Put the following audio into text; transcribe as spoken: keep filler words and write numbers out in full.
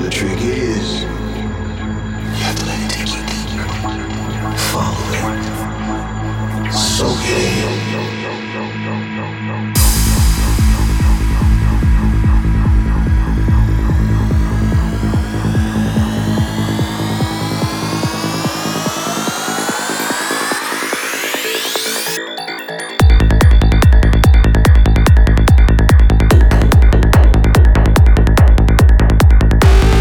the trick is, you have to let it take you deep. Follow it. Soak it in.